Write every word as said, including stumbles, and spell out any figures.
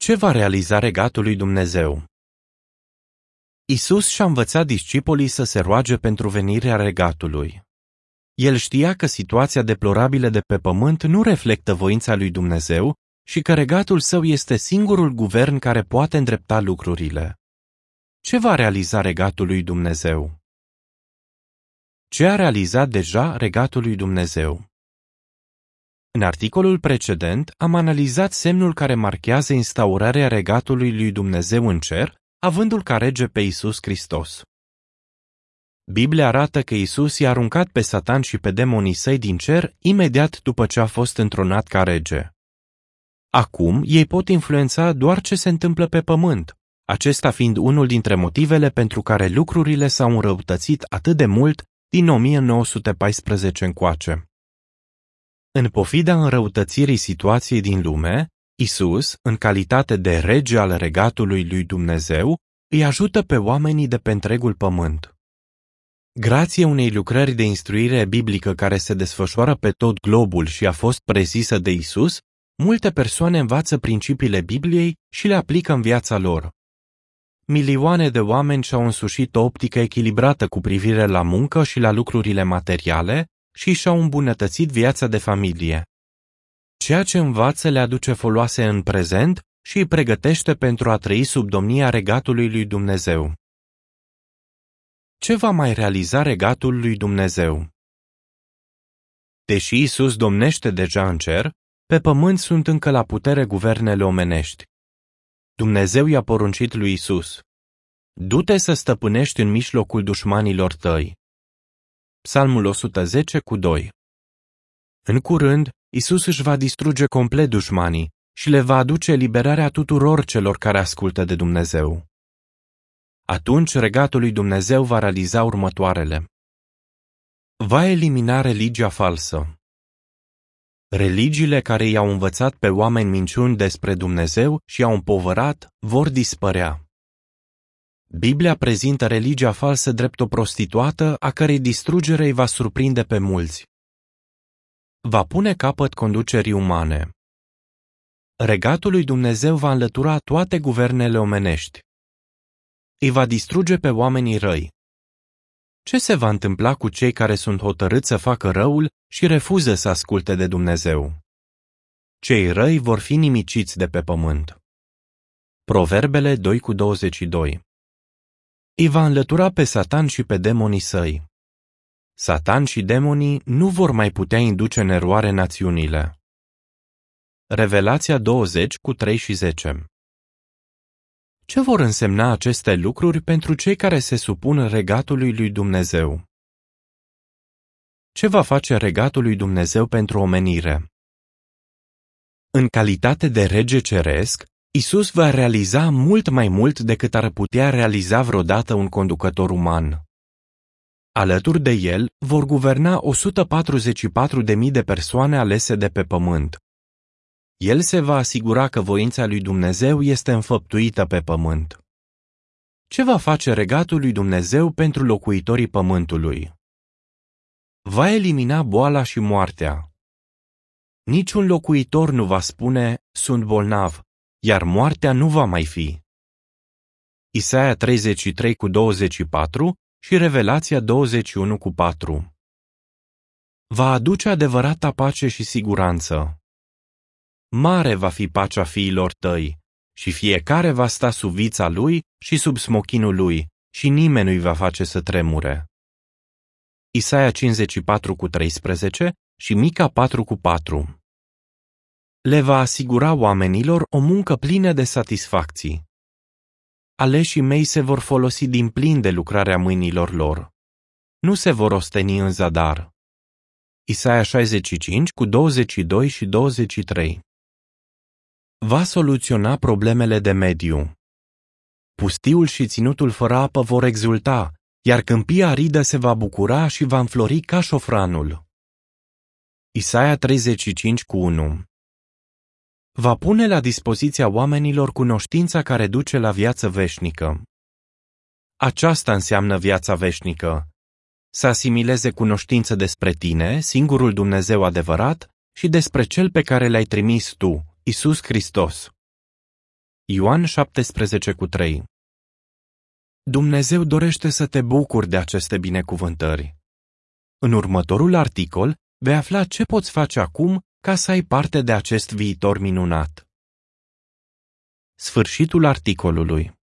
Ce va realiza regatul lui Dumnezeu? Isus și-a învățat discipolii să se roage pentru venirea regatului. El știa că situația deplorabilă de pe pământ nu reflectă voința lui Dumnezeu și că regatul său este singurul guvern care poate îndrepta lucrurile. Ce va realiza regatul lui Dumnezeu? Ce a realizat deja regatul lui Dumnezeu? În articolul precedent am analizat semnul care marchează instaurarea regatului lui Dumnezeu în cer, avându-l ca rege pe Isus Hristos. Biblia arată că Isus i-a aruncat pe Satan și pe demonii săi din cer imediat după ce a fost întronat ca rege. Acum ei pot influența doar ce se întâmplă pe pământ, acesta fiind unul dintre motivele pentru care lucrurile s-au înrăutățit atât de mult din o mie nouă sute paisprezece încoace. În pofida înrăutățirii situației din lume, Isus, în calitate de rege al regatului lui Dumnezeu, îi ajută pe oamenii de pe întregul pământ. Grație unei lucrări de instruire biblică care se desfășoară pe tot globul și a fost prezisă de Isus, multe persoane învață principiile Bibliei și le aplică în viața lor. Milioane de oameni și-au însușit o optică echilibrată cu privire la muncă și la lucrurile materiale și și-au îmbunătățit viața de familie. Ceea ce învață le aduce foloase în prezent și îi pregătește pentru a trăi sub domnia regatului lui Dumnezeu. Ce va mai realiza regatul lui Dumnezeu? Deși Isus domnește deja în cer, pe pământ sunt încă la putere guvernele omenești. Dumnezeu i-a poruncit lui Isus: du-te să stăpânești în mijlocul dușmanilor tăi. Psalmul o sută zece cu doi. În curând, Isus își va distruge complet dușmanii și le va aduce eliberarea tuturor celor care ascultă de Dumnezeu. Atunci regatul lui Dumnezeu va realiza următoarele. Va elimina religia falsă. Religiile care i-au învățat pe oameni minciuni despre Dumnezeu și i-au împovărat vor dispărea. Biblia prezintă religia falsă drept o prostituată a cărei distrugere îi va surprinde pe mulți. Va pune capăt conducerii umane. Regatul lui Dumnezeu va înlătura toate guvernele omenești. Îi va distruge pe oamenii răi. Ce se va întâmpla cu cei care sunt hotărâți să facă răul și refuză să asculte de Dumnezeu? Cei răi vor fi nimiciți de pe pământ. Proverbele doi cu douăzeci și doi. Îi va înlătura pe Satan și pe demonii săi. Satan și demonii nu vor mai putea induce în eroare națiunile. Revelația douăzeci cu trei și zece. Ce vor însemna aceste lucruri pentru cei care se supun regatului lui Dumnezeu? Ce va face regatul lui Dumnezeu pentru omenire? În calitate de rege ceresc, Isus va realiza mult mai mult decât ar putea realiza vreodată un conducător uman. Alături de el vor guverna o sută patruzeci și patru de mii de persoane alese de pe pământ. El se va asigura că voința lui Dumnezeu este înfăptuită pe pământ. Ce va face regatul lui Dumnezeu pentru locuitorii pământului? Va elimina boala și moartea. Niciun locuitor nu va spune, sunt bolnav, iar moartea nu va mai fi. Isaia treizeci și trei cu douăzeci și patru și Revelația douăzeci și unu cu patru. Va aduce adevărata pace și siguranță. Mare va fi pacea fiilor tăi, și fiecare va sta sub vița lui și sub smochinul lui, și nimeni nu-i va face să tremure. Isaia cincizeci și patru cu treisprezece și Mica patru cu patru. Le va asigura oamenilor o muncă plină de satisfacții. Aleșii mei se vor folosi din plin de lucrarea mâinilor lor. Nu se vor osteni în zadar. Isaia șaizeci și cinci cu douăzeci și doi și douăzeci și trei. Va soluționa problemele de mediu. Pustiul și ținutul fără apă vor exulta, iar câmpia aridă se va bucura și va înflori ca șofranul. Isaia treizeci și cinci cu unu. Va pune la dispoziția oamenilor cunoștința care duce la viață veșnică. Aceasta înseamnă viața veșnică. Să asimileze cunoștință despre tine, singurul Dumnezeu adevărat, și despre Cel pe care l-ai trimis tu, Isus Hristos. Ioan șaptesprezece cu trei. Dumnezeu dorește să te bucuri de aceste binecuvântări. În următorul articol vei afla ce poți face acum ca să ai parte de acest viitor minunat. Sfârșitul articolului.